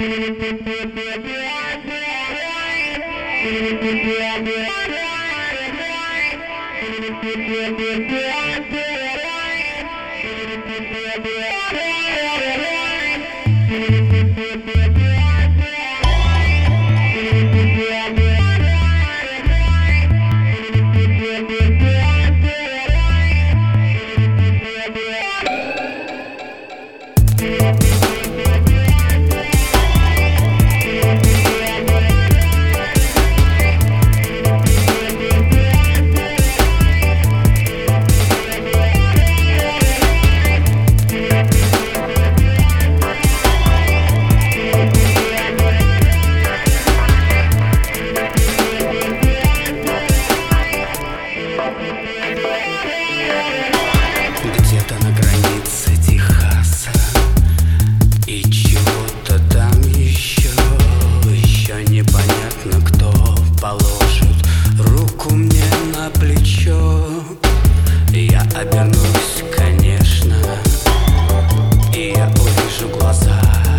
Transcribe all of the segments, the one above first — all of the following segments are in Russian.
Где-то на границе Техаса и чего-то там еще непонятно, кто положит руку мне на плечо. Я обернусь, конечно, и я увижу глаза.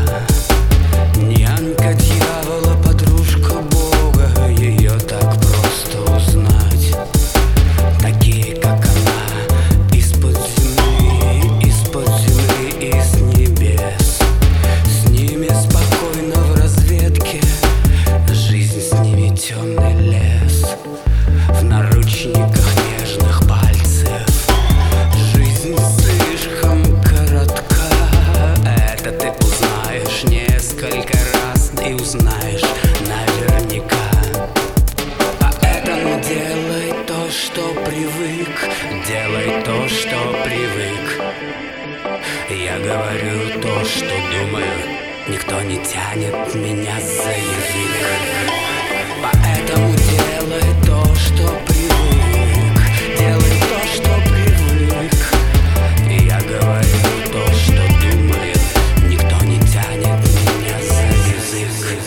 Нянька дьявола, подружка Бога, ее так просто узнать. Такие, как она, из-под земли и с небес. С ними спокойно в разведке, жизнь с ними темный лес. В наручниках нежных пальцев жизнь слишком коротка. Это ты узнаешь несколько раз и узнаешь наверняка. Поэтому делай то, что привык, делай то, что привык. Я говорю то, что думаю, никто не тянет меня за язык. Поэтому делай то, что привык, делай то, что привык. Я говорю то, что думаю, никто не тянет меня за язык.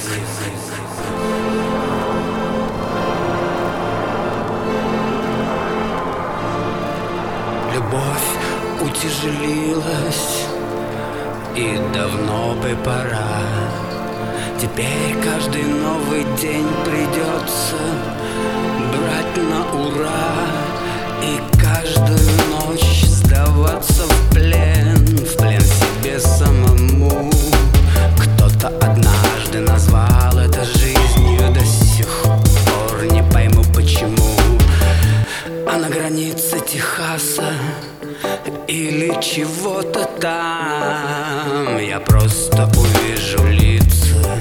Любовь утяжелилась, и давно бы пора. Теперь каждый новый день придется брать на ура. И каждую ночь сдаваться в плен себе самому. Кто-то однажды назвал это жизнью, до сих пор не пойму почему. А на границе Техаса или чего-то там я просто увижу лица,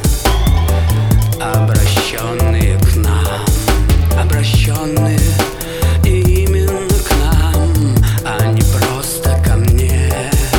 обращенные к нам, обращенные именно к нам, а не просто ко мне,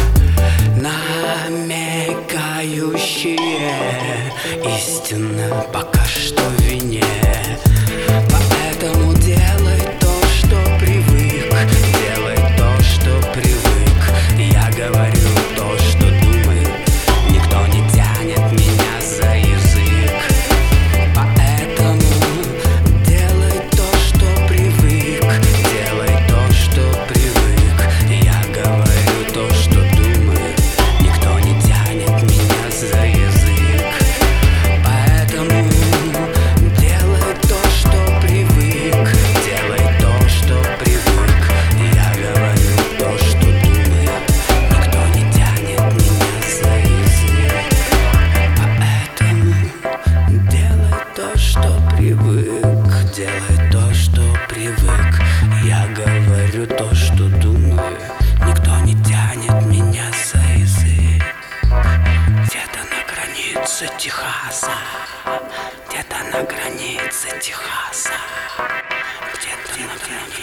намекающие истинно пока что в вине. Поэтому делай то, что привык, делай то, что привык. Я говорю то, что думаю, никто не тянет меня за язык. Поэтому делай то, что привык, делай то, что привык. Я говорю то, что думаю, никто не тянет меня за язык. Поэтому делай то, что привык, делай то, что привык. Я говорю то, что думаю, никто не тянет меня за язык. Поэтому делай то, что привык, делай то, что привык. Я говорю то, что думаю, никто не тянет меня за язык. Где-то на границе Техаса, где-то на границе Техаса, где-то на границе.